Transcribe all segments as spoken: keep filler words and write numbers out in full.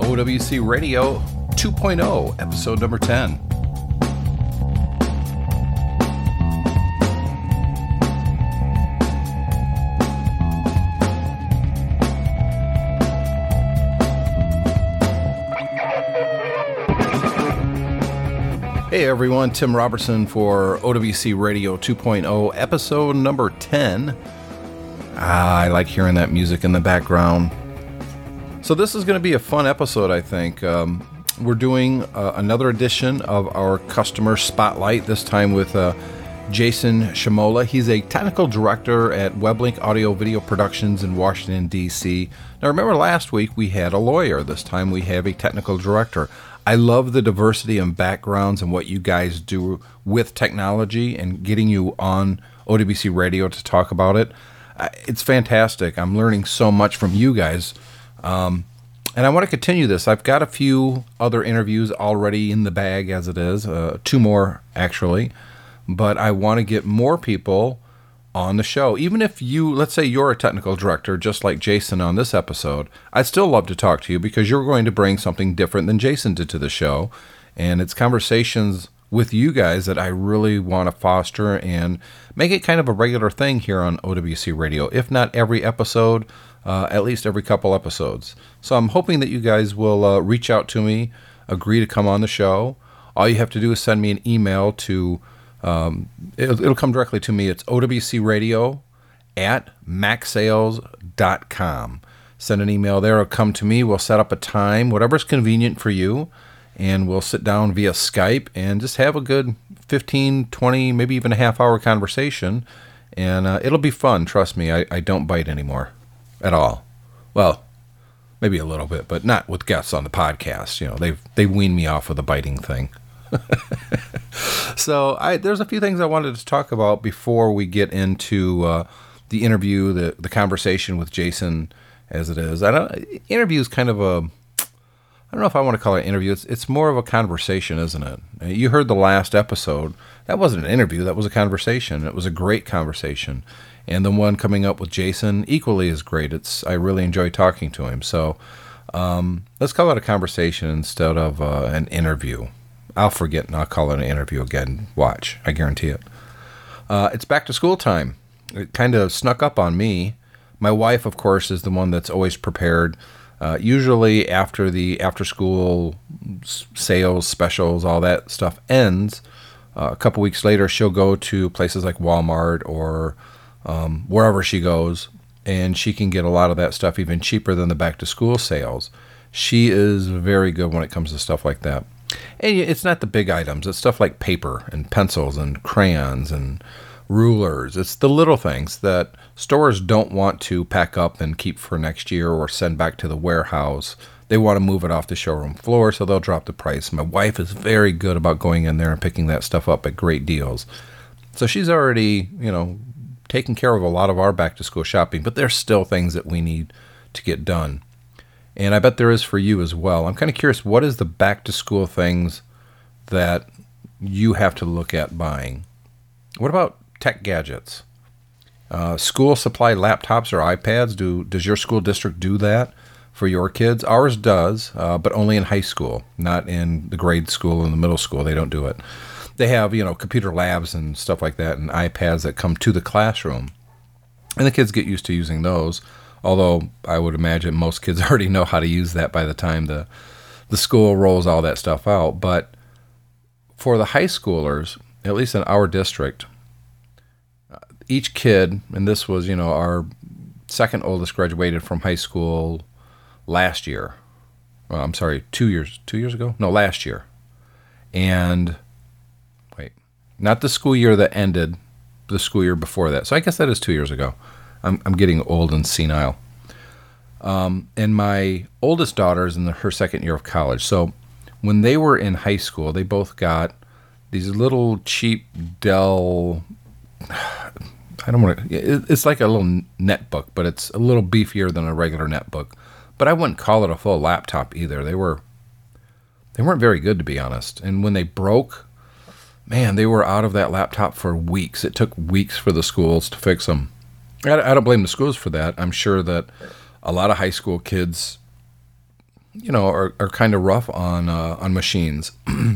O W C Radio two point oh, episode number ten. Hey everyone, Tim Robertson for O W C Radio two point oh, episode number ten. Ah, I like hearing that music in the background. So this is going to be a fun episode, I think. Um, we're doing uh, another edition of our customer spotlight, this time with uh, Jason Shimola. He's a technical director at WebLink Audio Video Productions in Washington, D C. Now remember last week we had a lawyer. This time we have a technical director. I love the diversity and backgrounds and what you guys do with technology and getting you on O W C Radio to talk about it. It's fantastic. I'm learning so much from you guys. Um, and I want to continue this. I've got a few other interviews already in the bag as it is, uh, two more actually, but I want to get more people on the show. Even if you, let's say you're a technical director, just like Jason on this episode, I'd still love to talk to you because you're going to bring something different than Jason did to the show. And it's conversations with you guys that I really want to foster and make it kind of a regular thing here on O W C Radio. If not every episode, uh, at least every couple episodes. So I'm hoping that you guys will uh, reach out to me, agree to come on the show. All you have to do is send me an email to Um, it'll, it'll come directly to me. It's O W C Radio at mac sales dot com. Send an email there. It'll come to me. We'll set up a time, whatever's convenient for you, and we'll sit down via Skype and just have a good fifteen, twenty, maybe even a half hour conversation. And uh, it'll be fun. Trust me, I, I don't bite anymore at all. Well, maybe a little bit, but not with guests on the podcast. You know, they've they weaned me off of the biting thing. So I, there's a few things I wanted to talk about before we get into uh, the interview, the the conversation with Jason, as it is. I don't interview is kind of a, I don't know if I want to call it an interview. It's it's more of a conversation, isn't it? You heard the last episode. That wasn't an interview. That was a conversation. It was a great conversation, and the one coming up with Jason equally is great. It's I really enjoy talking to him. So um, let's call it a conversation instead of uh, an interview. I'll forget and I'll call it an interview again. Watch. I guarantee it. Uh, it's back to school time. It kind of snuck up on me. My wife, of course, is the one that's always prepared. Uh, usually after the after-school sales, specials, all that stuff ends, uh, a couple weeks later, she'll go to places like Walmart or um, wherever she goes, and she can get a lot of that stuff even cheaper than the back-to-school sales. She is very good when it comes to stuff like that. And it's not the big items. It's stuff like paper and pencils and crayons and rulers. It's the little things that stores don't want to pack up and keep for next year or send back to the warehouse. They want to move it off the showroom floor, so they'll drop the price. My wife is very good about going in there and picking that stuff up at great deals. So she's already, you know, taken care of a lot of our back-to-school shopping, but there's still things that we need to get done. And I bet there is for you as well. I'm kind of curious, what is the back-to-school things that you have to look at buying? What about tech gadgets? Uh, school supply laptops or iPads? Do Does your school district do that for your kids? Ours does, uh, but only in high school, not in the grade school and the middle school. They don't do it. They have, you know, computer labs and stuff like that and iPads that come to the classroom. And the kids get used to using those. Although I would imagine most kids already know how to use that by the time the the school rolls all that stuff out. But for the high schoolers, at least in our district, each kid, and this was, you know, our second oldest graduated from high school last year. Well, I'm sorry, two years, two years ago? No, last year. And, wait, not the school year that ended, the school year before that. So I guess that is two years ago. I'm I'm getting old and senile. Um, and my oldest daughter is in the, her second year of college. So when they were in high school, they both got these little cheap Dell, I don't want to, it's like a little netbook, but it's a little beefier than a regular netbook. But I wouldn't call it a full laptop either. They were, they weren't very good, to be honest. And when they broke, man, they were out of that laptop for weeks. It took weeks for the schools to fix them. I don't blame the schools for that. I'm sure that a lot of high school kids you know, are, are kind of rough on uh, on machines.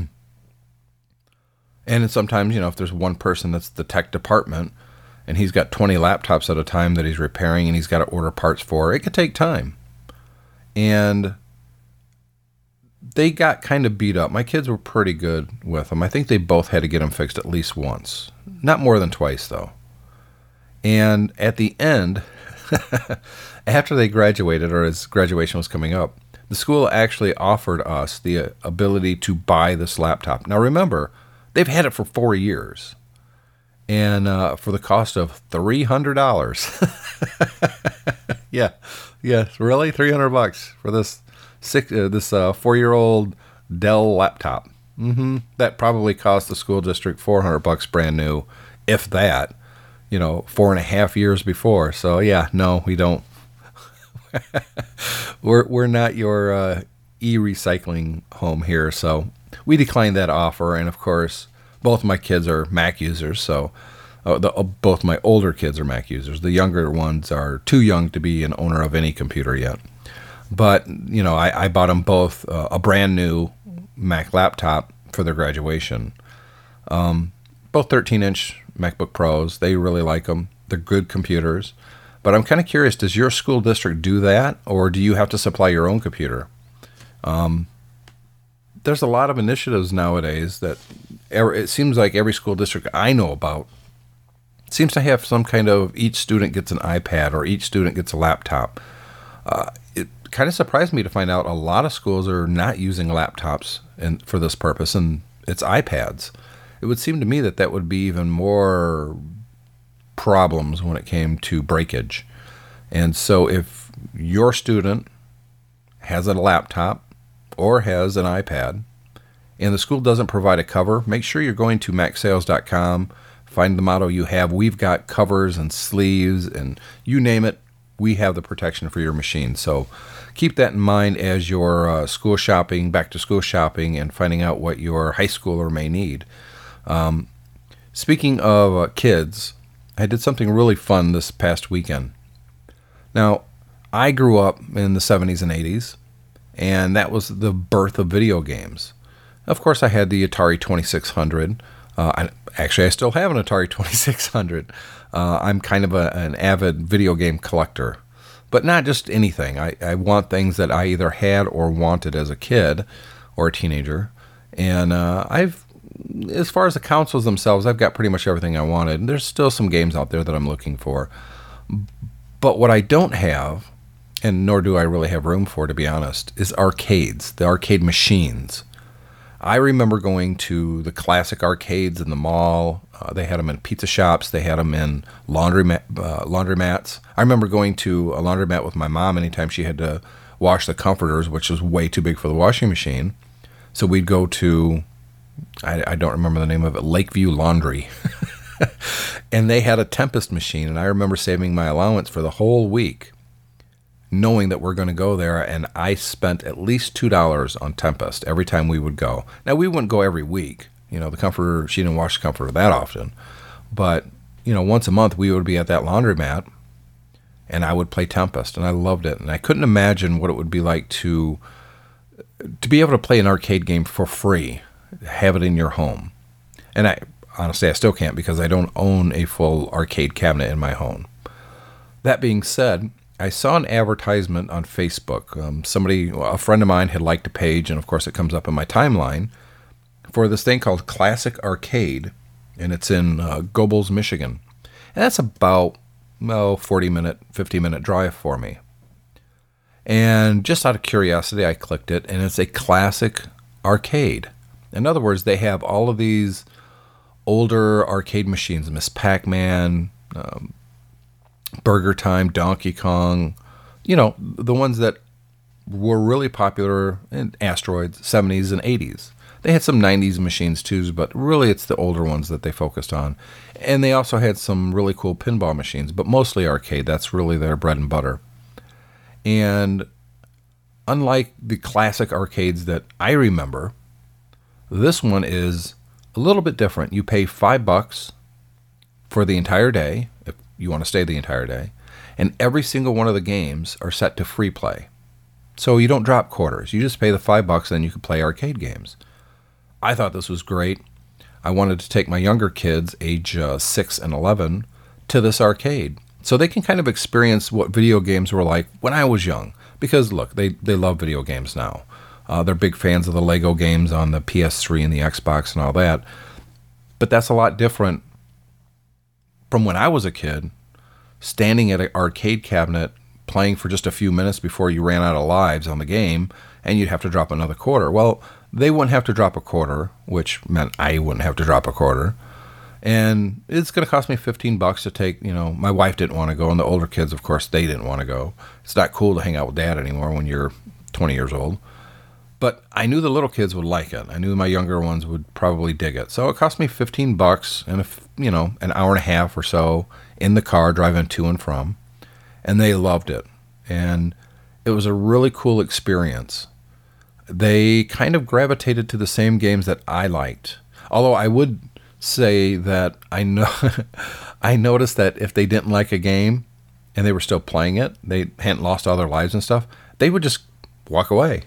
And sometimes, you know, if there's one person that's the tech department and he's got twenty laptops at a time that he's repairing and he's got to order parts for, it could take time. And they got kind of beat up. My kids were pretty good with them. I think they both had to get them fixed at least once. Not more than twice, though. And at the end, after they graduated, or as graduation was coming up, the school actually offered us the ability to buy this laptop. Now, remember, they've had it for four years. And uh, for the cost of three hundred dollars. yeah. Yes, really? three hundred bucks for this six, uh, this uh, four-year-old Dell laptop. Mm-hmm. That probably cost the school district four hundred bucks brand new, if that, you know, four and a half years before. So yeah, no, we don't. we're we're not your uh, e-recycling home here, so we declined that offer. And of course, both my kids are Mac users, so uh, the, uh, both my older kids are Mac users. The younger ones are too young to be an owner of any computer yet. But, you know, I, I bought them both uh, a brand new Mac laptop for their graduation. Um, both thirteen-inch MacBook Pros. They really like them. They're good computers. But I'm kind of curious, does your school district do that, or do you have to supply your own computer? Um, there's a lot of initiatives nowadays that it seems like every school district I know about seems to have some kind of, each student gets an iPad or each student gets a laptop. Uh, it kind of surprised me to find out a lot of schools are not using laptops in, for this purpose, and it's iPads. It would seem to me that that would be even more problems when it came to breakage. And so if your student has a laptop or has an iPad and the school doesn't provide a cover, make sure you're going to mac sales dot com, find the model you have. We've got covers and sleeves and you name it, we have the protection for your machine. So keep that in mind as you're uh, school shopping, back to school shopping, and finding out what your high schooler may need. Um, speaking of uh, kids, I did something really fun this past weekend. Now, I grew up in the seventies and eighties, and that was the birth of video games. Of course, I had the Atari twenty-six hundred. Uh, I, actually, I still have an Atari twenty-six hundred. Uh, I'm kind of a, an avid video game collector, but not just anything. I, I want things that I either had or wanted as a kid or a teenager. And uh, I've, as far as the consoles themselves, I've got pretty much everything I wanted. And there's still some games out there that I'm looking for. But what I don't have, and nor do I really have room for, to be honest, is arcades, the arcade machines. I remember going to the classic arcades in the mall. Uh, they had them in pizza shops. They had them in laundry uh, laundromats. I remember going to a laundromat with my mom anytime she had to wash the comforters, which was way too big for the washing machine. So we'd go to, I, I don't remember the name of it, Lakeview Laundry. And they had a Tempest machine. And I remember saving my allowance for the whole week, knowing that we're going to go there, and I spent at least two dollars on Tempest every time we would go. Now, we wouldn't go every week. You know, the comforter, she didn't wash the comforter that often. But, you know, once a month we would be at that laundromat, and I would play Tempest, and I loved it. And I couldn't imagine what it would be like to to be able to play an arcade game for free, have it in your home. And I honestly, I still can't because I don't own a full arcade cabinet in my home. That being said, I saw an advertisement on Facebook. Um, somebody, a friend of mine had liked a page, and of course it comes up in my timeline, for this thing called Classic Arcade, and it's in uh, Gobles, Michigan. And that's about, oh, forty minute, fifty minute drive for me. And just out of curiosity, I clicked it, and it's a classic arcade. In other words, they have all of these older arcade machines, Miss Pac-Man, um, Burger Time, Donkey Kong, you know, the ones that were really popular in Asteroids, seventies and eighties. They had some nineties machines too, but really it's the older ones that they focused on. And they also had some really cool pinball machines, but mostly arcade. That's really their bread and butter. And unlike the classic arcades that I remember, this one is a little bit different. You pay five bucks for the entire day, you want to stay the entire day, and every single one of the games are set to free play. So you don't drop quarters. You just pay the five bucks and then you can play arcade games. I thought this was great. I wanted to take my younger kids, age uh, six and eleven, to this arcade so they can kind of experience what video games were like when I was young. Because, look, they, they love video games now. Uh, they're big fans of the Lego games on the P S three and the Xbox and all that. But that's a lot different from when I was a kid, standing at an arcade cabinet, playing for just a few minutes before you ran out of lives on the game, and you'd have to drop another quarter. Well, they wouldn't have to drop a quarter, which meant I wouldn't have to drop a quarter. And it's going to cost me fifteen bucks to take, you know, my wife didn't want to go, and the older kids, of course, they didn't want to go. It's not cool to hang out with dad anymore when you're twenty years old. But I knew the little kids would like it. I knew my younger ones would probably dig it. So it cost me fifteen bucks and, a, you know, an hour and a half or so in the car driving to and from. And they loved it. And it was a really cool experience. They kind of gravitated to the same games that I liked. Although I would say that I know I noticed that if they didn't like a game and they were still playing it, they hadn't lost all their lives and stuff, they would just walk away.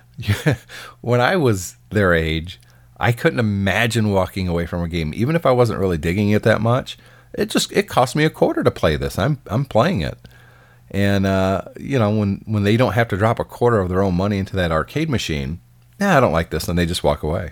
When I was their age, I couldn't imagine walking away from a game, even if I wasn't really digging it that much. It just it cost me a quarter to play this. I'm I'm playing it. And, uh, you know, when, when they don't have to drop a quarter of their own money into that arcade machine, nah, I don't like this, and they just walk away.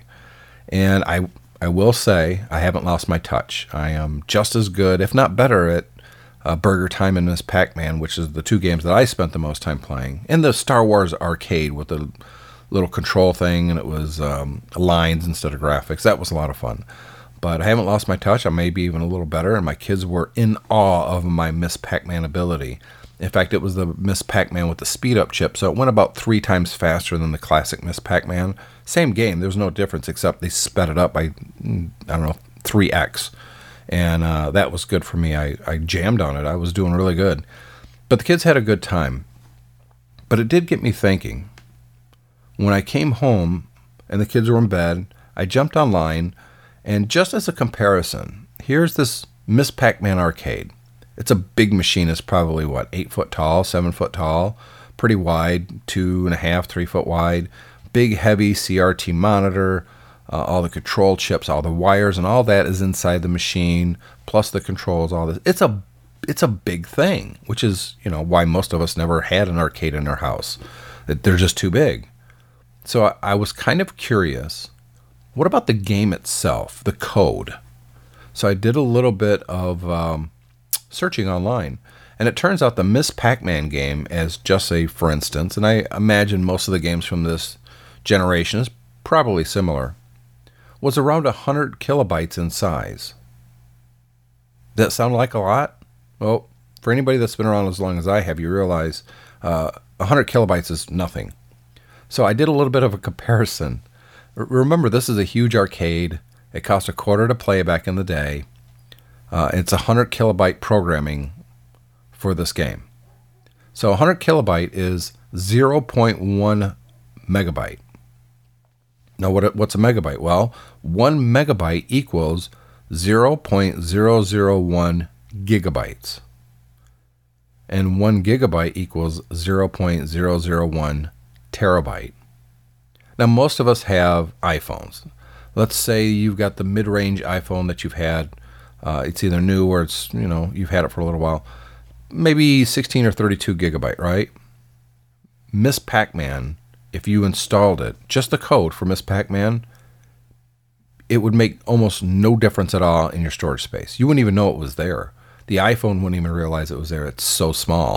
And I I will say I haven't lost my touch. I am just as good, if not better, at uh, Burger Time and Miss Pac-Man, which is the two games that I spent the most time playing. And the Star Wars arcade with the little control thing, and it was um, lines instead of graphics. That was a lot of fun. But I haven't lost my touch. I may be even a little better, and my kids were in awe of my Miss Pac-Man ability. In fact, it was the Miss Pac-Man with the speed-up chip, so it went about three times faster than the classic Miss Pac-Man. Same game. There's no difference, except they sped it up by, I don't know, three x. And uh, that was good for me. I, I jammed on it. I was doing really good. But the kids had a good time. But it did get me thinking. When I came home and the kids were in bed, I jumped online, and just as a comparison, here's this Miss Pac-Man arcade. It's a big machine. It's probably, what, eight foot tall, seven foot tall, pretty wide, two and a half, three foot wide, big, heavy C R T monitor, uh, all the control chips, all the wires, and all that is inside the machine, plus the controls, all this. It's a, it's a big thing, which is, you know, why most of us never had an arcade in our house. They're just too big. So I, I was kind of curious, what about the game itself, the code? So I did a little bit of um, searching online, and it turns out the Miss Pac-Man game, as just a for instance, and I imagine most of the games from this generation is probably similar, was around one hundred kilobytes in size. Does that sound like a lot? Well, for anybody that's been around as long as I have, you realize uh, one hundred kilobytes is nothing. So I did a little bit of a comparison. R- remember, this is a huge arcade. It cost a quarter to play back in the day. Uh, it's one hundred kilobyte programming for this game. So one hundred kilobyte is zero point one megabyte. Now, what what's a megabyte? Well, one megabyte equals zero point zero zero one gigabytes. And one gigabyte equals zero point zero zero one terabyte. Now, most of us have iPhones. Let's say you've got the mid-range iPhone that you've had. Uh, it's either new or it's, you know, you've had it for a little while. Maybe sixteen or thirty-two gigabyte, right? Miss Pac-Man, if you installed it, just the code for Miss Pac-Man, it would make almost no difference at all in your storage space. You wouldn't even know it was there. The iPhone wouldn't even realize it was there. It's so small.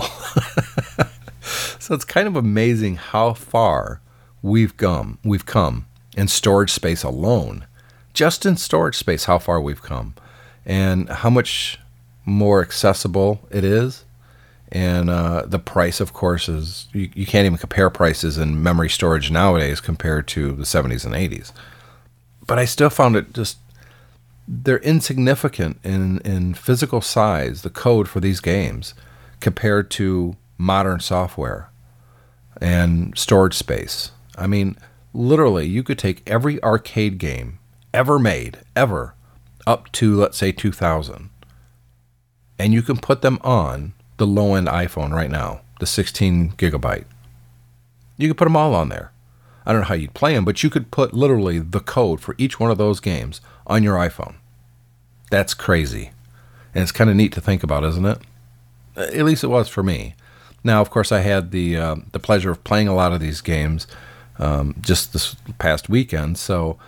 So it's kind of amazing how far we've come. We've come in storage space alone. Just in storage space, how far we've come. And how much more accessible it is. And uh, the price, of course, is, you, you can't even compare prices in memory storage nowadays compared to the seventies and eighties. But I still found it just, they're insignificant in, in physical size, the code for these games, compared to modern software and storage space. I mean, literally, you could take every arcade game ever made, ever, up to, let's say, two thousand, and you can put them on the low-end iPhone right now, the sixteen gigabyte. You could put them all on there. I don't know how you'd play them, but you could put literally the code for each one of those games on your iPhone. That's crazy. And it's kind of neat to think about, isn't it? At least it was for me. Now, of course, I had the uh, the pleasure of playing a lot of these games um, just this past weekend. So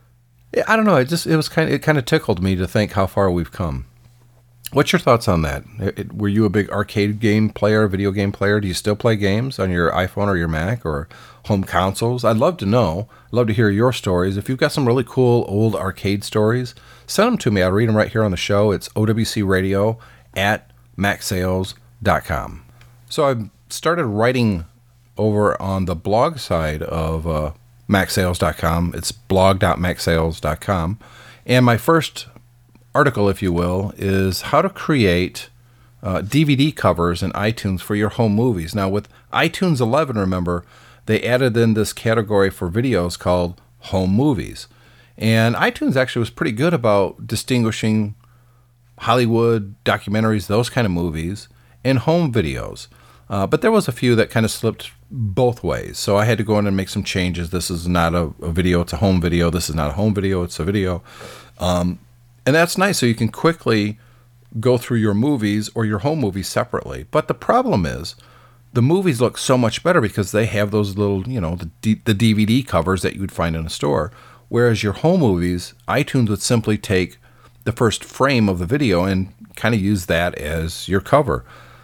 I don't know. It just it was kind of it kind of tickled me to think how far we've come. What's your thoughts on that? It, were you a big arcade game player, video game player? Do you still play games on your iPhone or your Mac or home consoles? I'd love to know. I'd love to hear your stories. If you've got some really cool old arcade stories, send them to me. I'll read them right here on the show. It's O W C radio at mac sales dot com. So I started writing over on the blog side of uh, mac sales dot com. It's blog dot mac sales dot com. And my first article, if you will, is how to create uh, D V D covers in iTunes for your home movies. Now, with iTunes eleven, remember, they added in this category for videos called home movies. And iTunes actually was pretty good about distinguishing Hollywood, documentaries, those kind of movies, and home videos. Uh, but there was a few that kind of slipped both ways. So I had to go in and make some changes. This is not a, a video, it's a home video. This is not a home video, it's a video. Um, And that's nice, so you can quickly go through your movies or your home movies separately. But the problem is, the movies look so much better because they have those little, you know, the, D- the D V D covers that you would find in a store. Whereas your home movies, iTunes would simply take the first frame of the video and kind of use that as your cover.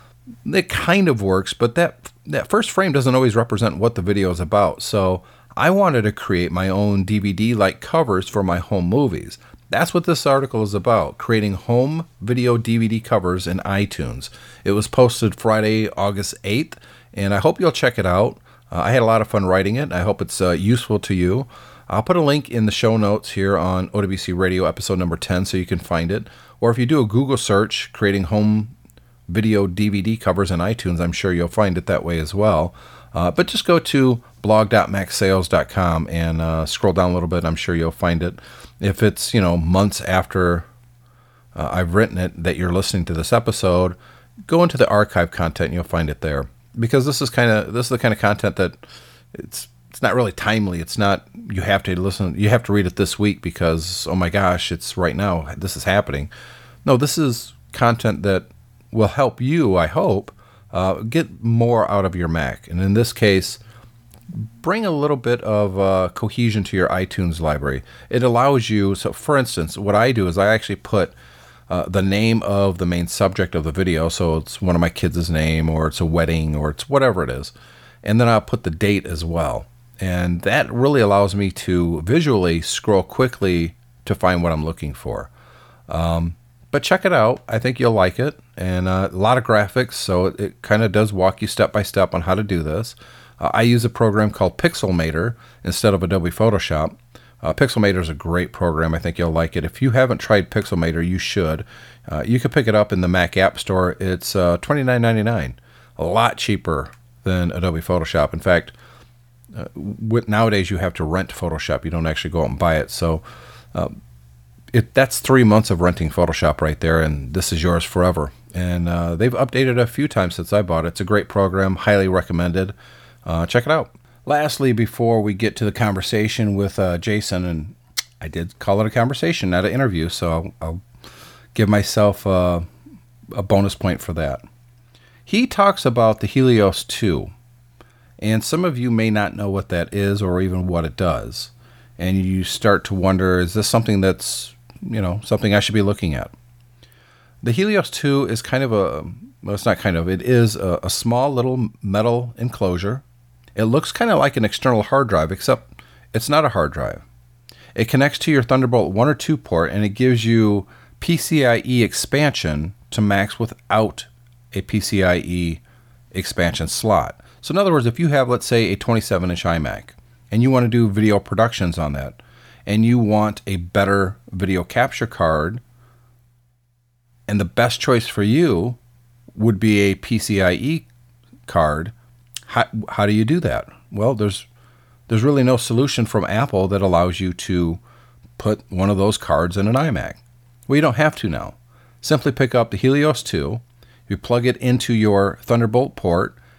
It kind of works, but that that first frame doesn't always represent what the video is about. So I wanted to create my own D V D-like covers for my home movies. That's what this article is about, creating home video D V D covers in iTunes. It was posted Friday, August eighth, and I hope you'll check it out. Uh, I had a lot of fun writing it. I hope it's uh, useful to you. I'll put a link in the show notes here on O W C Radio episode number ten so you can find it. Or if you do a Google search, creating home video D V D covers in iTunes, I'm sure you'll find it that way as well. Uh, but just go to blog dot mac sales dot com and uh, scroll down a little bit. I'm sure you'll find it. If it's, you know, months after uh, I've written it that you're listening to this episode, go into the archive content and you'll find it there. Because this is kind of this is the kind of content that it's it's not really timely. It's not you have to listen, you have to read it this week because oh my gosh, it's right now. This is happening. No, this is content that will help you, I hope, uh, get more out of your Mac. And in this case, bring a little bit of uh, cohesion to your iTunes library. It allows you, so for instance, what I do is I actually put uh, the name of the main subject of the video, so it's one of my kids' name, or it's a wedding, or it's whatever it is, and then I'll put the date as well. And that really allows me to visually scroll quickly to find what I'm looking for. Um, but check it out. I think you'll like it. And uh, a lot of graphics, so it, it kind of does walk you step by step on how to do this. Uh, I use a program called Pixelmator instead of Adobe Photoshop. Uh, Pixelmator is a great program. I think you'll like it. If you haven't tried Pixelmator, you should. Uh, you can pick it up in the Mac App Store. It's uh, twenty-nine ninety-nine, a lot cheaper than Adobe Photoshop. In fact, uh, with, nowadays you have to rent Photoshop. You don't actually go out and buy it. So uh, it that's three months of renting Photoshop right there, and this is yours forever. And uh, they've updated it a few times since I bought it. It's a great program, highly recommended. Uh, check it out. Lastly, before we get to the conversation with uh, Jason, and I did call it a conversation, not an interview, so I'll, I'll give myself a, a bonus point for that. He talks about the Helios two, and some of you may not know what that is or even what it does, and you start to wonder, is this something that's, you know, something I should be looking at? The Helios two is kind of a, well, it's not kind of, it is a, a small little metal enclosure. It looks kind of like an external hard drive, except it's not a hard drive. It connects to your Thunderbolt one or two port, and it gives you P C I E expansion to Macs without a P C I E expansion slot. So in other words, if you have, let's say, a twenty-seven inch iMac, and you want to do video productions on that, and you want a better video capture card, and the best choice for you would be a P C I E card, How, how do you do that? Well, there's there's really no solution from Apple that allows you to put one of those cards in an iMac. Well, you don't have to now. Simply pick up the Helios two, you plug it into your Thunderbolt port,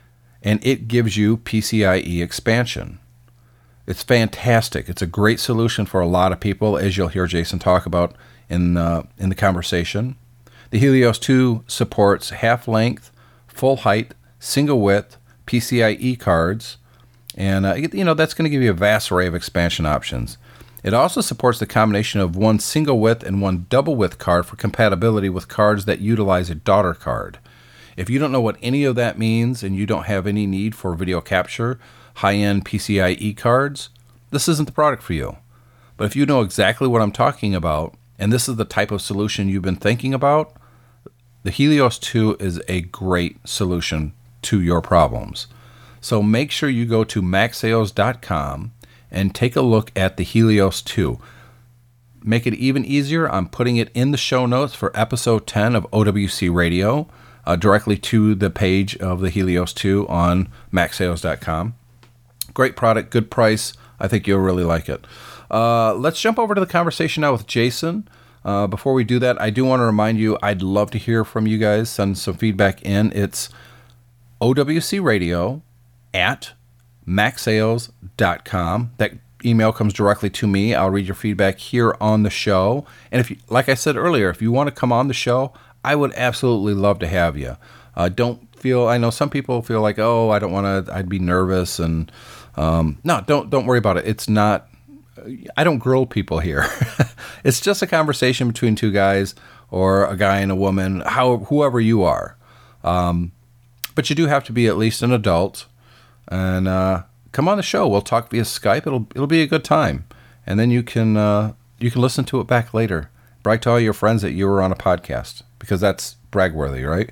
and it gives you P C I E expansion. It's fantastic. It's a great solution for a lot of people, as you'll hear Jason talk about in uh, in the conversation. The Helios two supports half-length, full height, single width P C I E cards, and uh, you know that's going to give you a vast array of expansion options. It also supports the combination of one single width and one double width card for compatibility with cards that utilize a daughter card. If you don't know what any of that means and you don't have any need for video capture, high-end P C I E cards, this isn't the product for you. But if you know exactly what I'm talking about, and this is the type of solution you've been thinking about, the Helios two is a great solution to your problems. So make sure you go to mac sales dot com and take a look at the Helios two. Make it even easier, I'm putting it in the show notes for episode ten of O W C Radio, uh, directly to the page of the Helios two on mac sales dot com. Great product, good price. I think you'll really like it. Uh, let's jump over to the conversation now with Jason. Uh, before we do that, I do want to remind you, I'd love to hear from you guys. Send some feedback in. It's O W C Radio at mac sales dot com. That email comes directly to me. I'll read your feedback here on the show. And if, you, like I said earlier, if you want to come on the show, I would absolutely love to have you. Uh, don't feel, I know some people feel like, oh, I don't want to, I'd be nervous. And um, no, don't, don't worry about it. It's not, I don't grill people here. It's just a conversation between two guys or a guy and a woman, how, whoever you are. Um, but you do have to be at least an adult. And uh, come on the show. We'll talk via Skype. It'll it'll be a good time. And then you can uh, you can listen to it back later. Brag to all your friends that you were on a podcast, because that's brag-worthy, right?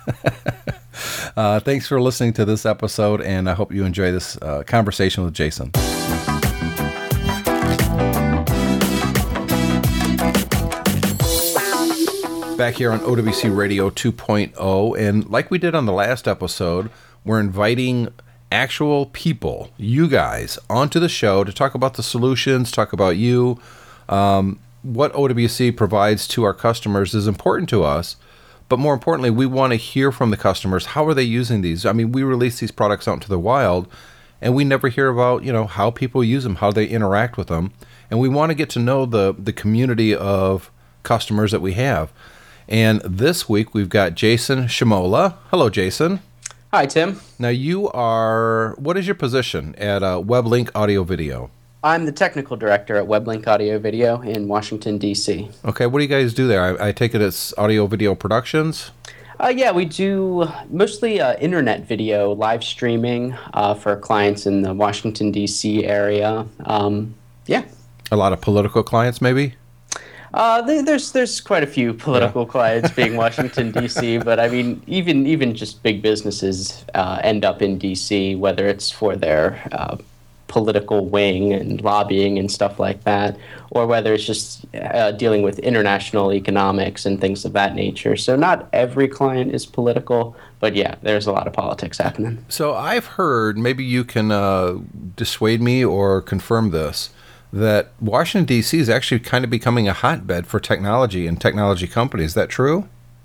uh, thanks for listening to this episode, and I hope you enjoy this uh, conversation with Jason. Back here on O W C Radio two point oh, and like we did on the last episode, we're inviting actual people, you guys, onto the show to talk about the solutions, talk about you. Um, what O W C provides to our customers is important to us, but more importantly, we want to hear from the customers. How are they using these? I mean, we release these products out into the wild, and we never hear about, you know, how people use them, how they interact with them, and we want to get to know the the community of customers that we have. And this week, we've got Jason Shimola. Hello, Jason. Hi, Tim. Now, you are, what is your position at uh, WebLink Audio Video? I'm the technical director at WebLink Audio Video in Washington, D C Okay, what do you guys do there? I, I take it it's audio video productions? Uh, yeah, we do mostly uh, internet video live streaming uh, for clients in the Washington, D C area. Um, yeah. A lot of political clients, maybe? Uh, there's there's quite a few political yeah. clients being Washington, D C, but I mean, even even just big businesses uh, end up in D C, whether it's for their uh, political wing and lobbying and stuff like that, or whether it's just uh, dealing with international economics and things of that nature. So not every client is political, but yeah, there's a lot of politics happening. So I've heard, maybe you can uh, dissuade me or confirm this, that Washington, D C is actually kind of becoming a hotbed for technology and technology companies. Is that true?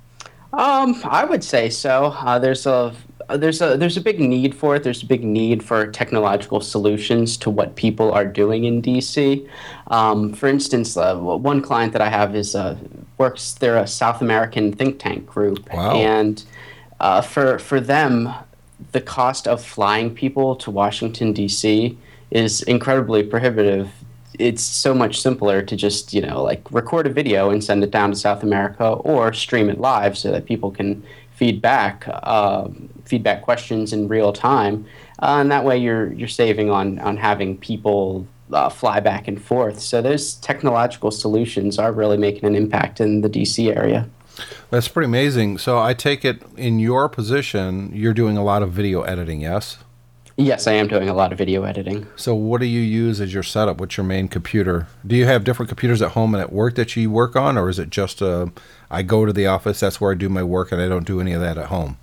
Um, I would say so. Uh, there's a there's a there's a big need for it. There's a big need for technological solutions to what people are doing in D C. Um, for instance, uh, one client that I have is uh, works. They're a South American think tank group, wow. and uh, for for them, the cost of flying people to Washington, D C is incredibly prohibitive. It's so much simpler to just, you know, like record a video and send it down to South America, or stream it live so that people can feed back, uh, feedback questions in real time. Uh, and that way you're you're saving on, on having people uh, fly back and forth. So those technological solutions are really making an impact in the D C area. That's pretty amazing. So I take it in your position, you're doing a lot of video editing, yes? Yes, I am doing a lot of video editing. So what do you use as your setup? What's your main computer? Do you have different computers at home and at work that you work on, or is it just uh, I go to the office, that's where I do my work, and I don't do any of that at home?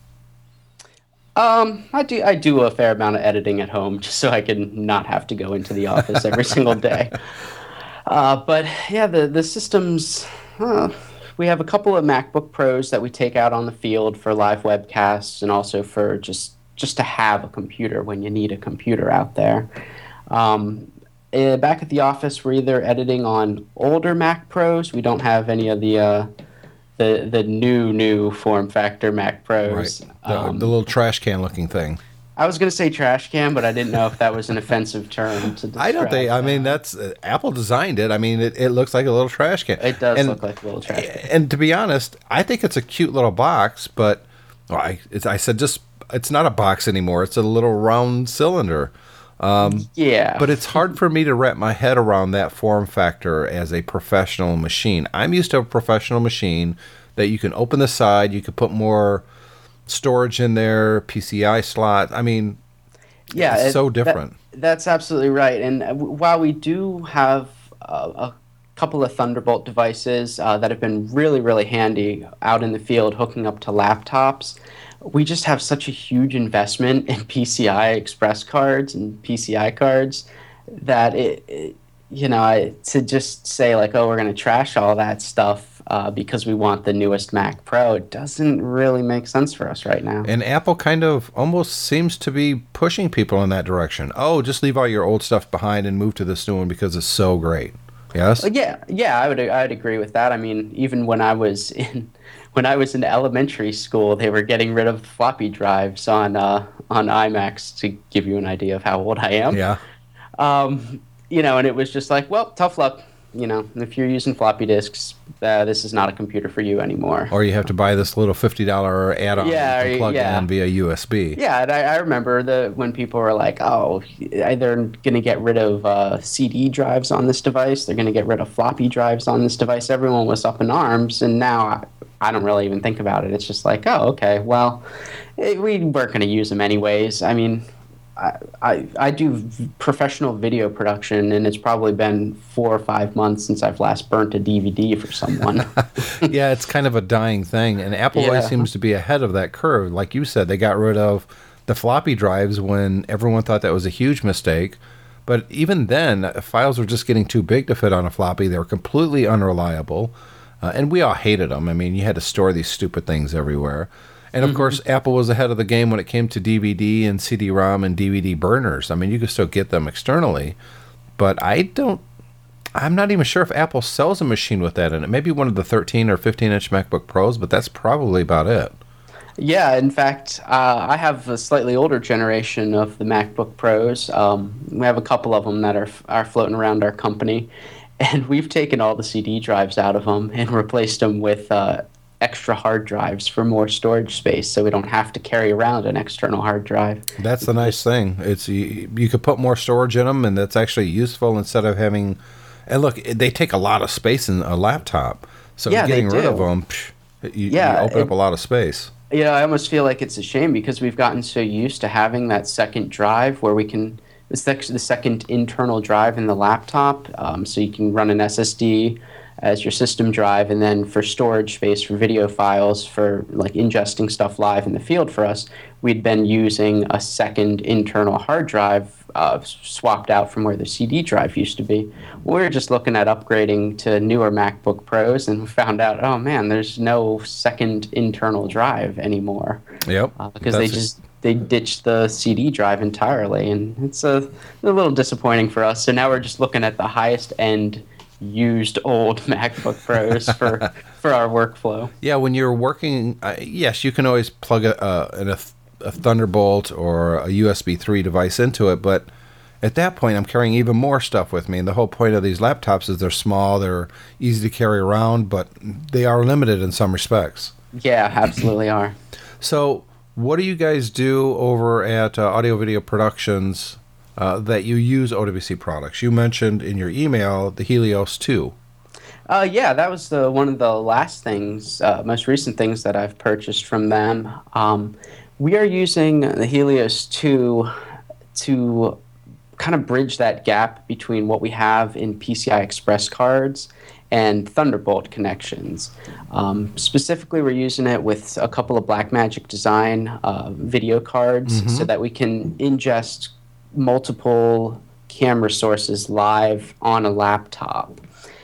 Um, I do I do a fair amount of editing at home just so I can not have to go into the office every single day. Uh, but yeah, the, the systems, uh, we have a couple of MacBook Pros that we take out on the field for live webcasts and also for just just to have a computer when you need a computer out there. Um, eh, Back at the office, we're either editing on older Mac Pros. We don't have any of the uh, the the new new form factor Mac Right. Pros. The, Um, the little trash can looking thing. I was going to say trash can, but I didn't know if that was an offensive term to describe. I don't think. I mean, that's uh, Apple designed it. I mean, it, it looks like a little trash can. It does and, look like a little trash can. And to be honest, I think it's a cute little box. But well, I, it's, I said just it's not a box anymore. It's a little round cylinder. Yeah. But it's hard for me to wrap my head around that form factor as a professional machine. I'm used to a professional machine that you can open the side, you can put more storage in there, P C I slot. I mean, yeah, it's it- so that- different. that's absolutely right. And uh, w- while we do have uh, a couple of Thunderbolt devices uh, that have been really, really handy out in the field hooking up to laptops, we just have such a huge investment in P C I Express cards and P C I cards that it, it you know, I, to just say like, oh, we're going to trash all that stuff uh, because we want the newest Mac Pro, it doesn't really make sense for us right now. And Apple kind of almost seems to be pushing people in that direction. Oh, just leave all your old stuff behind and move to this new one because it's so great. Yes? Uh, Yeah, yeah, I would I would agree with that. I mean, even when I was in when I was in elementary school, they were getting rid of floppy drives on uh, on iMacs to give you an idea of how old I am. Yeah. Um, you know, and it was just like, well, tough luck. You know, if you're using floppy disks, uh, this is not a computer for you anymore. Or you have to buy this little fifty dollar add-on Yeah, you can plug yeah. in via U S B. Yeah, and I, I remember the when people were like, "Oh, they're going to get rid of uh, C D drives on this device. They're going to get rid of floppy drives on this device." Everyone was up in arms, and now I, I don't really even think about it. It's just like, "Oh, okay, well, eh, we weren't going to use them anyways." I mean, I, I I do v- professional video production, and it's probably been four or five months since I've last burnt a D V D for someone. Yeah, it's kind of a dying thing. And Apple always Yeah. seems to be ahead of that curve. Like you said, they got rid of the floppy drives when everyone thought that was a huge mistake. But even then, uh, files were just getting too big to fit on a floppy. They were completely unreliable. Uh, and we all hated them. I mean, you had to store these stupid things everywhere. And of Mm-hmm. course, Apple was ahead of the game when it came to D V D and C D ROM and D V D burners. I mean, you could still get them externally. But I don't, I'm not even sure if Apple sells a machine with that in it. Maybe one of the thirteen or fifteen inch MacBook Pros, but that's probably about it. Yeah, in fact, uh, I have a slightly older generation of the MacBook Pros. Um, we have a couple of them that are are floating around our company, and we've taken all the C D drives out of them and replaced them with uh, extra hard drives for more storage space, so we don't have to carry around an external hard drive. That's the nice thing. It's you, you could put more storage in them, and that's actually useful instead of having. And look, they take a lot of space in a laptop, so Yeah, they getting rid of do. them, psh, you, Yeah, you open it- up a lot of space. You know, I almost feel like it's a shame because we've gotten so used to having that second drive where we can, it's actually the second internal drive in the laptop. Um, so you can run an S S D as your system drive, and then for storage space for video files, for like ingesting stuff live in the field for us, we'd been using a second internal hard drive uh, swapped out from where the C D drive used to be. We were just looking at upgrading to newer MacBook Pros, and we found out, oh man, there's no second internal drive anymore Yep. uh, because they That's- just they ditched the C D drive entirely, and it's a, a little disappointing for us. So now we're just looking at the highest end used old MacBook Pros for for our workflow. Yeah, when you're working, uh, yes, you can always plug a, a, an- a, a Thunderbolt or a U S B three device into it, but at that point, I'm carrying even more stuff with me. And the whole point of these laptops is they're small, they're easy to carry around, but they are limited in some respects. Yeah, absolutely are. So, what do you guys do over at uh, Audio Video Productions uh, that you use O W C products? You mentioned in your email the Helios two. Uh, yeah, that was the one of the last things, uh, most recent things that I've purchased from them. Um, we are using the Helios two to kind of bridge that gap between what we have in P C I Express cards and Thunderbolt connections. Um, specifically, we're using it with a couple of Blackmagic Design uh, video cards so that we can ingest multiple camera sources live on a laptop.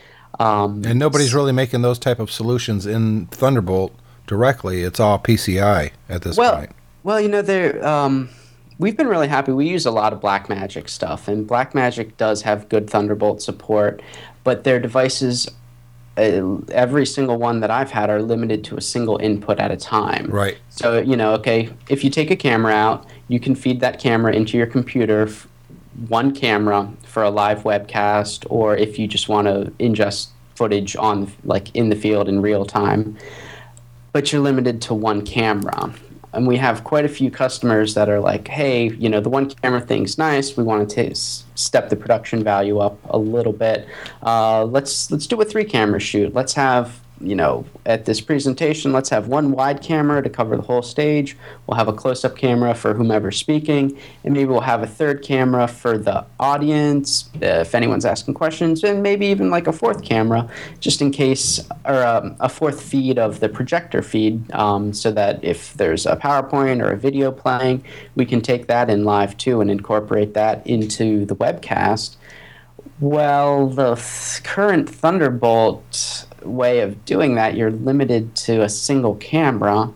Um, And nobody's really making those type of solutions in Thunderbolt directly. It's all P C I at this well, point. Well, you know, there um, we've been really happy. We use a lot of Blackmagic stuff, and Blackmagic does have good Thunderbolt support, but their devices, uh, every single one that I've had, are limited to a single input at a time. Right. So, you know, okay, if you take a camera out, you can feed that camera into your computer, f- one camera for a live webcast, or if you just want to ingest footage on, like, in the field in real time, but you're limited to one camera. And we have quite a few customers that are like, hey, you know, the one camera thing's nice. We want to step the production value up a little bit. Uh, let's let's do a three camera shoot. Let's have, you know, at this presentation, let's have one wide camera to cover the whole stage. We'll have a close-up camera for whomever's speaking, and maybe we'll have a third camera for the audience, uh, if anyone's asking questions, and maybe even like a fourth camera, just in case, or um, a fourth feed of the projector feed, um, so that if there's a PowerPoint or a video playing, we can take that in live too and incorporate that into the webcast. Well, the th- current Thunderbolt way of doing that, you're limited to a single camera.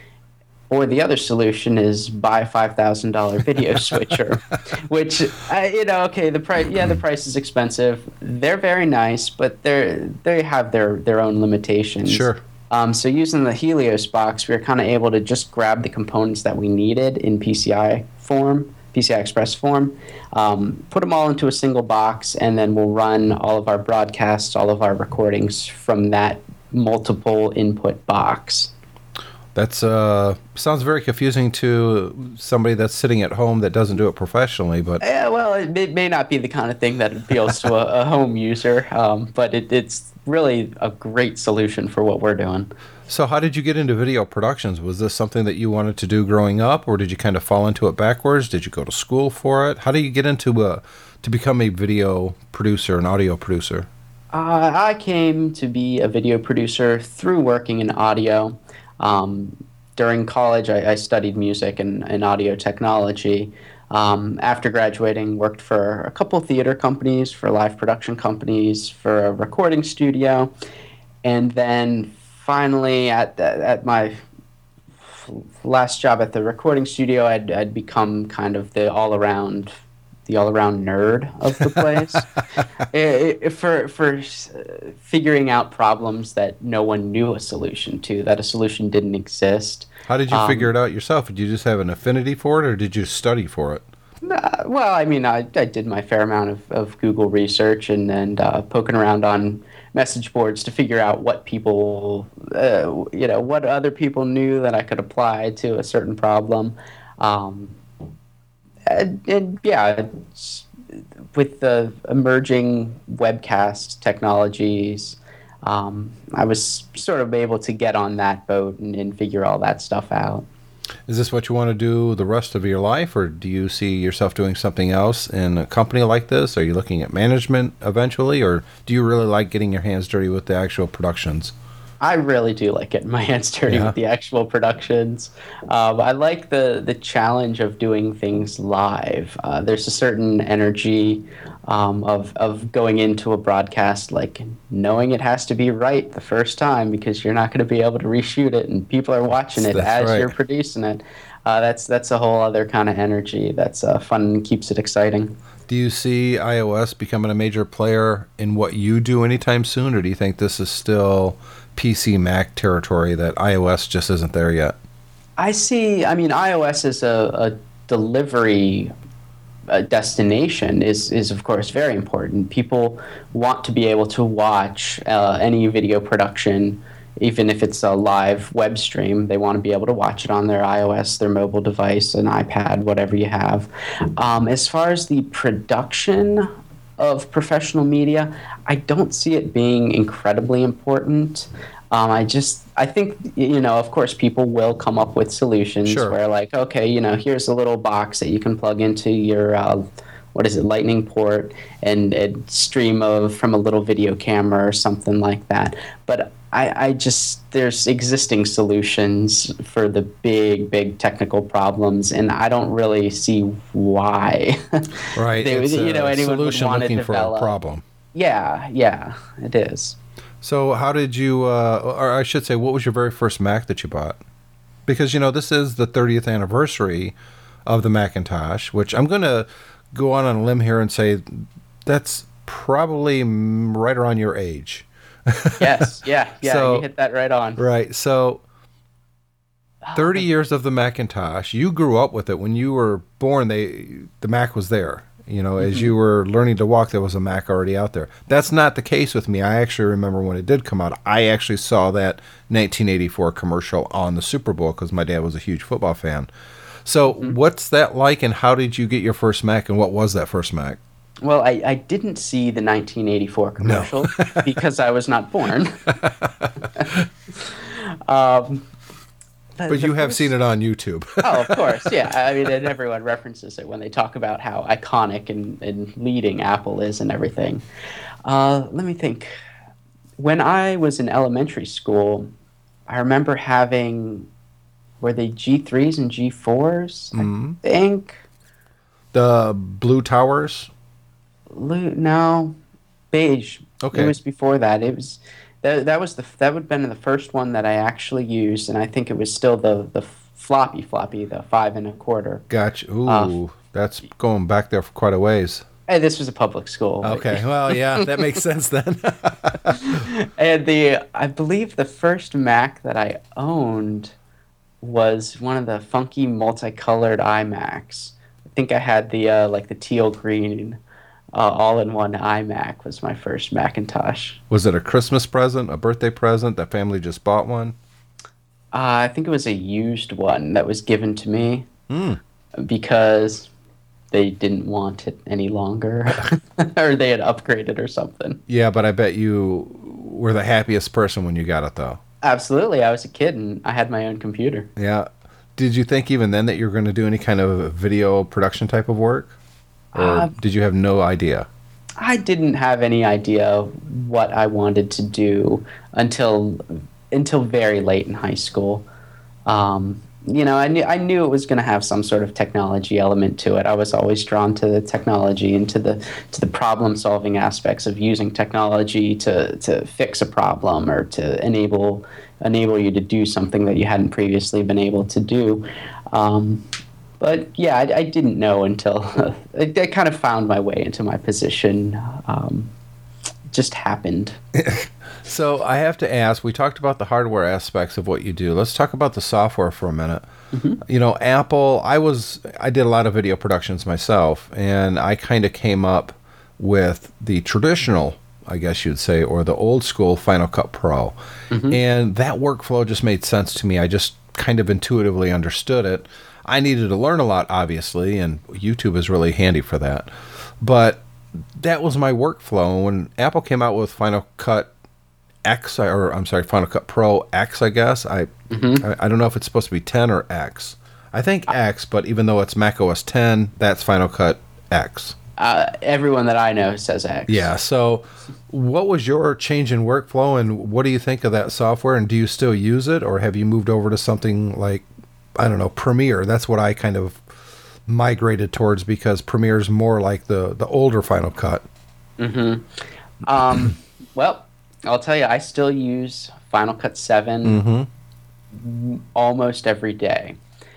Or the other solution is buy a five thousand dollars video switcher, which, uh, you know, okay, the price, yeah, the price is expensive. They're very nice, but they're they have their their own limitations. Sure. Um, so using the Helios box, we were kind of able to just grab the components that we needed in P C I form, P C I Express form, um, put them all into a single box, and then we'll run all of our broadcasts, all of our recordings from that multiple input box. That's uh sounds very confusing to somebody that's sitting at home that doesn't do it professionally, but Yeah, well, it may, may not be the kind of thing that appeals to a, a home user, um, but it, it's really a great solution for what we're doing. so how did you get into video productions? Was this something that you wanted to do growing up, or did you kind of fall into it backwards? Did you go to school for it? How do you get into uh to become a video producer, an audio producer? Uh, I came to be a video producer through working in audio. Um, during college, I, I studied music and, and audio technology. Um, after graduating, worked for a couple theater companies, for live production companies, for a recording studio, and then finally at the, at my last job at the recording studio, I'd, I'd become kind of the all around the all around nerd of the place. it, it, for for uh, figuring out problems that no one knew a solution to, that a solution didn't exist. How did you Um, figure it out yourself? Did you just have an affinity for it, or did you study for it? Uh, well, I mean, I, I did my fair amount of, of Google research and, and uh, poking around on message boards to figure out what people, uh, you know, what other people knew that I could apply to a certain problem. Um, and, and yeah, it's, with the emerging webcast technologies, um, I was sort of able to get on that boat and, and figure all that stuff out. Is this what you want to do the rest of your life, or do you see yourself doing something else in a company like this? Are you looking at management eventually, or do you really like getting your hands dirty with the actual productions? I really do like getting my hands dirty Yeah. with the actual productions. Um, I like the the challenge of doing things live. Uh, there's a certain energy um, of of going into a broadcast, like knowing it has to be right the first time because you're not going to be able to reshoot it, and people are watching it That's as right. you're producing it. Uh, that's that's a whole other kind of energy. That's uh, fun and keeps it exciting. Do you see iOS becoming a major player in what you do anytime soon, or do you think this is still P C Mac territory that iOS just isn't there yet? I see. I mean, iOS is a, a delivery uh, destination is is of course very important. People want to be able to watch uh, any video production, even if it's a live web stream. They want to be able to watch it on their iOS, their mobile device, an iPad, whatever you have. Um, as far as the production of professional media, I don't see it being incredibly important. Um, I just, I think, you know, of course, people will come up with solutions Sure. where, like, okay, you know, here's a little box that you can plug into your, uh, what is it, Lightning port, and, and stream of from a little video camera or something like that. But I, I just, there's existing solutions for the big, big technical problems, and I don't really see why. Right. they, It's you know, a anyone would solution want to looking for a develop. problem. Yeah, yeah, it is. So how did you, uh, or I should say, what was your very first Mac that you bought? because, you know, this is the thirtieth anniversary of the Macintosh, which I'm going to go on on a limb here and say that's probably right around your age. Yes, yeah, yeah, So- you hit that right on. Right. So thirty years of the Macintosh. You grew up with it. When you were born, they the Mac was there. You know, as you were learning to walk, there was a Mac already out there. That's not the case with me. I actually remember when it did come out. I actually saw that nineteen eighty-four commercial on the Super Bowl because my dad was a huge football fan. So what's that like, and how did you get your first Mac, and what was that first Mac? Well, I, I didn't see the nineteen eighty-four commercial because I was not born. um, But you have seen it on YouTube. Oh, of course, yeah. I mean, and everyone references it when they talk about how iconic and, and leading Apple is and everything. Uh, let me think. When I was in elementary school, I remember having, were they G threes and G fours, Mhm. I think? The Blue Towers. Lu- No, beige. Okay. It was before that. It was that that was the that would have been the first one that I actually used, and I think it was still the the floppy floppy, the five and a quarter. Gotcha. Ooh, Uh, that's going back there for quite a ways. Hey, this was a public school. Okay. Well, yeah, that makes sense then. And the I believe the first Mac that I owned was one of the funky multicolored iMacs. I think I had the uh, like the teal green uh, all-in-one iMac was my first Macintosh. Was it a Christmas present, a birthday present? That family just bought one? Uh, I think it was a used one that was given to me Hmm. because they didn't want it any longer, or they had upgraded or something. Yeah, but I bet you were the happiest person when you got it, though. Absolutely, I was a kid and I had my own computer. Yeah. Did you think even then that you were going to do any kind of video production type of work? Or Uh, did you have no idea? I didn't have any idea what I wanted to do until until very late in high school. Um, you know, I knew I knew it was going to have some sort of technology element to it. I was always drawn to the technology and to the to the problem solving aspects of using technology to to fix a problem or to enable enable you to do something that you hadn't previously been able to do. Um, But yeah, I, I didn't know until I, I kind of found my way into my position. Um, just happened. So I have to ask, we talked about the hardware aspects of what you do. Let's talk about the software for a minute. You know, Apple, I was, I did a lot of video productions myself, and I kind of came up with the traditional, I guess you'd say, or the old school Final Cut Pro. And that workflow just made sense to me. I just kind of intuitively understood it. I needed to learn a lot, obviously, and YouTube is really handy for that. But that was my workflow. When Apple came out with Final Cut X, or I'm sorry, Final Cut Pro X, I guess. I, I I don't know if it's supposed to be ten or X. I think X, but even though it's Mac O S ten, that's Final Cut X. Uh, everyone that I know says X. Yeah. So, what was your change in workflow, and what do you think of that software? And do you still use it, or have you moved over to something like, I don't know, Premiere? That's what I kind of migrated towards, because Premiere is more like the the older Final Cut. Mm-hmm. Um, well, I'll tell you, I still use Final Cut seven Mm-hmm. almost every day.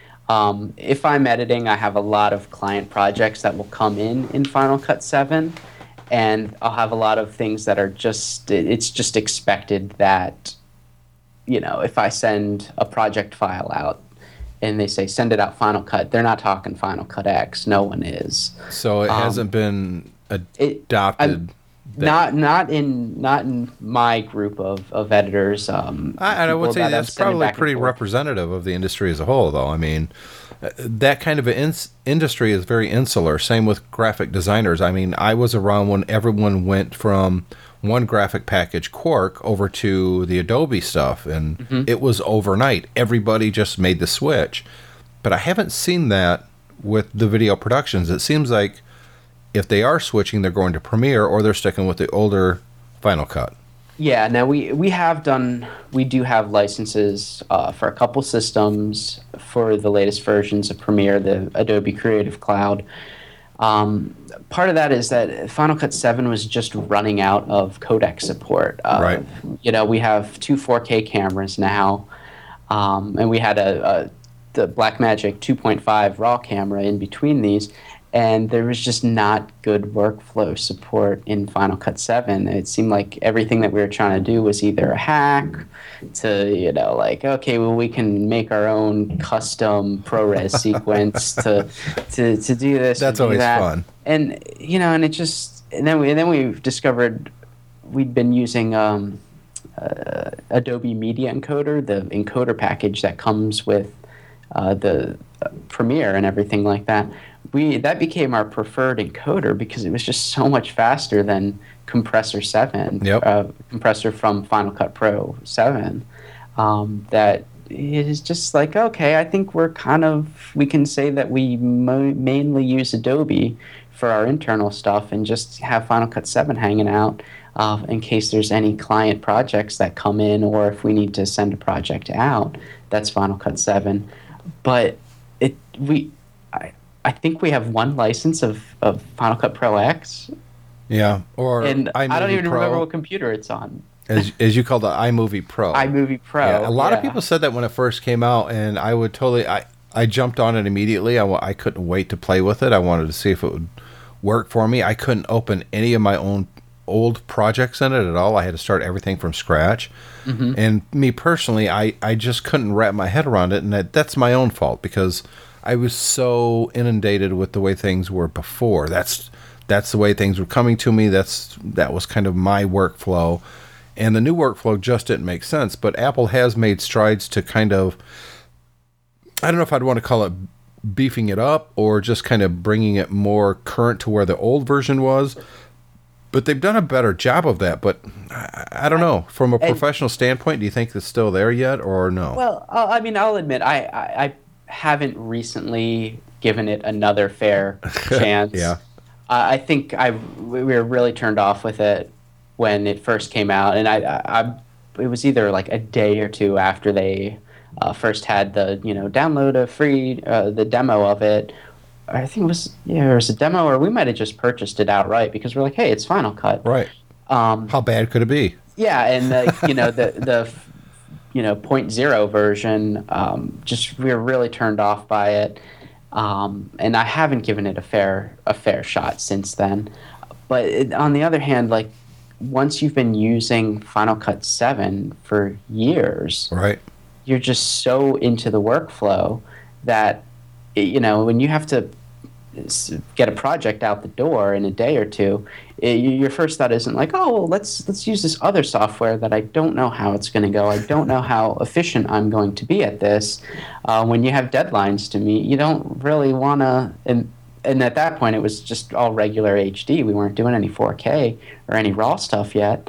Um, if I'm editing, I have a lot of client projects that will come in in Final Cut seven, and I'll have a lot of things that are just, it's just expected that, you know, if I send a project file out and they say send it out Final Cut, they're not talking Final Cut X. No one is. So it Um, hasn't been It, adopted. I'm- that- not not in not in my group of, of editors. Um, I, and I would people say that I'm that's sending probably back and pretty forth. representative of the industry as a whole, though. I mean, uh, that kind of an ins- industry is very insular. Same with graphic designers. I mean, I was around when everyone went from one graphic package, Quark, over to the Adobe stuff, and Mm-hmm. it was overnight. Everybody just made the switch. But I haven't seen that with the video productions. It seems like if they are switching, they're going to Premiere, or they're sticking with the older Final Cut. Yeah, now we, we have done, we do have licenses uh, for a couple systems for the latest versions of Premiere, the Adobe Creative Cloud. Um, part of that is that Final Cut seven was just running out of codec support. Uh, Right. You know, we have two four K cameras now. um, and we had a, a the Blackmagic two point five RAW camera in between these, and there was just not good workflow support in Final Cut seven. It seemed like everything that we were trying to do was either a hack to, you know, like, okay, well, we can make our own custom ProRes sequence to, to to do this. That's do always that. fun. And, you know, and it just, and then we, and then we discovered we'd been using um, uh, Adobe Media Encoder, the encoder package that comes with uh, the uh, Premiere and everything like that. We that became our preferred encoder because it was just so much faster than Compressor seven, yep. uh, Compressor from Final Cut Pro seven. Um, that it is just like, okay, I think we're kind of, we can say that we mo- mainly use Adobe for our internal stuff and just have Final Cut seven hanging out uh, in case there's any client projects that come in, or if we need to send a project out, that's Final Cut seven. But it we. I, I think we have one license of, of Final Cut Pro X. Yeah, or and iMovie I don't even Pro, remember what computer it's on. as as you call the iMovie Pro. iMovie Pro. Yeah, a lot yeah. of people said that when it first came out, and I would totally. I I jumped on it immediately. I, I couldn't wait to play with it. I wanted to see if it would work for me. I couldn't open any of my own old projects in it at all. I had to start everything from scratch. Mm-hmm. And me personally, I I just couldn't wrap my head around it, and that, that's my own fault because I was so inundated with the way things were before. That's that's the way things were coming to me. That's that was kind of my workflow, and the new workflow just didn't make sense. But Apple has made strides to kind of, I don't know if I'd want to call it beefing it up or just kind of bringing it more current to where the old version was. But they've done a better job of that. But I, I don't know. From a professional standpoint, do you think it's still there yet or no? Well, uh, I mean, I'll admit, I, I, I haven't recently given it another fair chance. yeah. Uh, I think I we were really turned off with it when it first came out, and I, I, I it was either like a day or two after they uh, first had the you know download a free uh, the demo of it. I think it was yeah, it was a demo, or we might have just purchased it outright because we're like, hey, it's Final Cut. Right. Um, How bad could it be? Yeah, and the, you know the the you know point zero version, um, just we were really turned off by it, um, and I haven't given it a fair a fair shot since then. But it, on the other hand, like once you've been using Final Cut seven for years, right, you're just so into the workflow that you know when you have to get a project out the door in a day or two, it, your first thought isn't like, oh, well, let's let's use this other software that I don't know how it's going to go. I don't know how efficient I'm going to be at this. Uh, when you have deadlines to meet, you don't really want to. And and at that point, it was just all regular H D. We weren't doing any four K or any RAW stuff yet.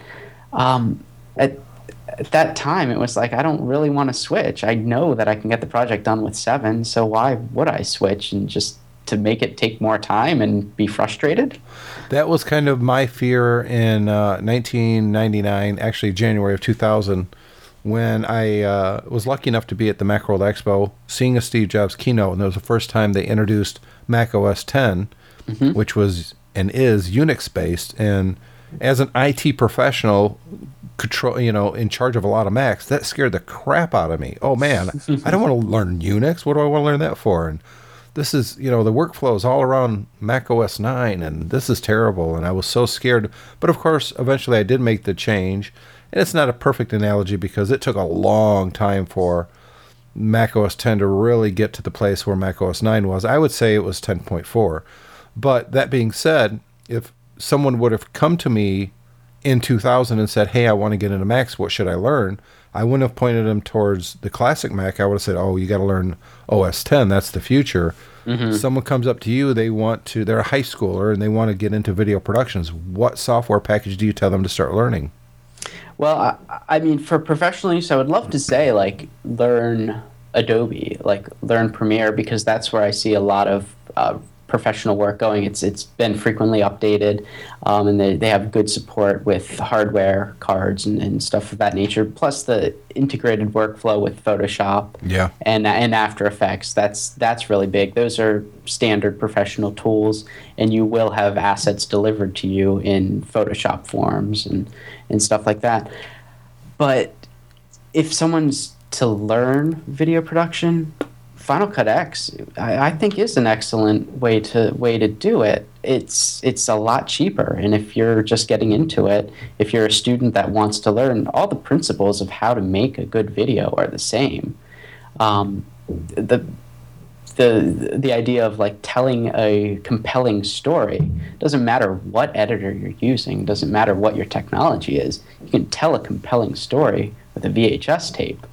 Um, at at that time, it was like, I don't really want to switch. I know that I can get the project done with seven, so why would I switch and just to make it take more time and be frustrated? That was kind of my fear in uh, nineteen ninety-nine, actually January of two thousand, when I uh, was lucky enough to be at the Macworld Expo, seeing a Steve Jobs keynote, and it was the first time they introduced Mac O S ten, mm-hmm. which was and is Unix-based. And as an I T professional, control, you know, in charge of a lot of Macs, that scared the crap out of me. Oh man, I don't want to learn Unix. What do I want to learn that for? And this is, you know, the workflow is all around Mac O S nine, and this is terrible, and I was so scared. But of course, eventually I did make the change, and it's not a perfect analogy because it took a long time for Mac O S ten to really get to the place where Mac O S nine was. I would say it was ten point four. But that being said, if someone would have come to me in two thousand and said, hey, I want to get into Macs, what should I learn? I wouldn't have pointed them towards the classic Mac. I would have said, oh, you got to learn O S ten. That's the future. Mm-hmm. Someone comes up to you, they want to, they're a high schooler, and they want to get into video productions. What software package do you tell them to start learning? Well, I, I mean, for professional use, I would love to say, like, learn Adobe, like, learn Premiere, because that's where I see a lot of uh, professional work going. It's it's been frequently updated, um, and they, they have good support with hardware cards and, and stuff of that nature. Plus the integrated workflow with Photoshop, yeah, and and After Effects. That's that's really big. Those are standard professional tools, and you will have assets delivered to you in Photoshop forms and and stuff like that. But if someone's to learn video production, Final Cut X, I, I think, is an excellent way to way to do it. It's it's a lot cheaper, and if you're just getting into it, if you're a student that wants to learn, all the principles of how to make a good video are the same. Um, the the the idea of like telling a compelling story doesn't matter what editor you're using, doesn't matter what your technology is. You can tell a compelling story with a V H S tape.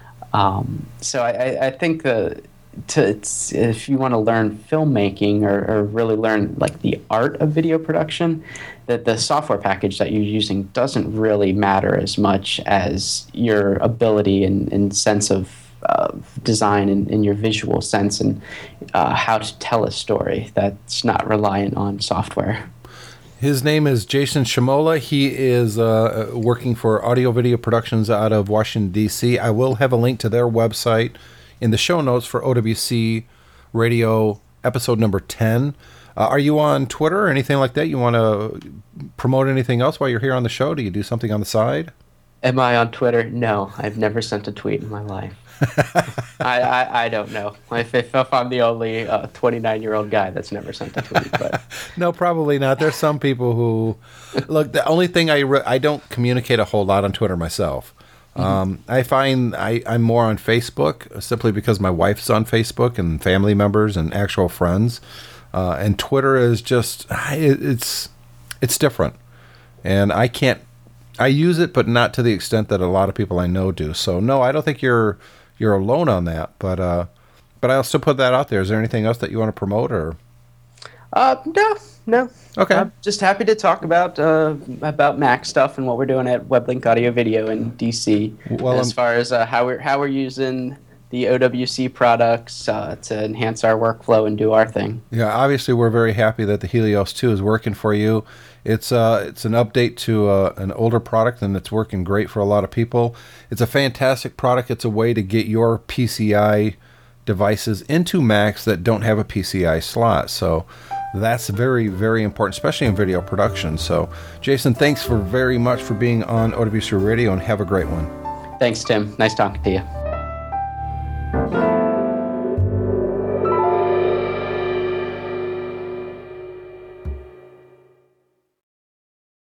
Um, so I, I think the, to, if you want to learn filmmaking or, or really learn like the art of video production, that the software package that you're using doesn't really matter as much as your ability and, and sense of uh, design and, and your visual sense and uh, how to tell a story that's not reliant on software. His name is Jason Shimola. He is uh, working for Audio Video Productions out of Washington, D C. I will have a link to their website in the show notes for O W C Radio episode number ten. Uh, are you on Twitter or anything like that? You want to promote anything else while you're here on the show? Do you do something on the side? Am I on Twitter? No, I've never sent a tweet in my life. I, I I don't know if, if, if I'm the only uh, twenty-nine-year-old guy that's never sent a tweet. But no, probably not. There's some people who look. The only thing I re- I don't communicate a whole lot on Twitter myself. Mm-hmm. Um, I find I, I'm more on Facebook simply because my wife's on Facebook and family members and actual friends. Uh, and Twitter is just it, it's it's different, and I can't. I use it, but not to the extent that a lot of people I know do. So no, I don't think you're. You're alone on that, but uh, but I'll still put that out there. Is there anything else that you want to promote, or? Uh, no, no. Okay. I'm just happy to talk about uh, about Mac stuff and what we're doing at WebLink Audio Video in D C. Well, as um, far as uh, how we're how we're using the O W C products uh, to enhance our workflow and do our thing. Yeah, obviously we're very happy that the Helios two is working for you. It's uh, it's an update to uh, an older product, and it's working great for a lot of people. It's a fantastic product. It's a way to get your P C I devices into Macs that don't have a P C I slot. So that's very, very important, especially in video production. So, Jason, thanks for very much for being on O W C Radio, and have a great one. Thanks, Tim. Nice talking to you.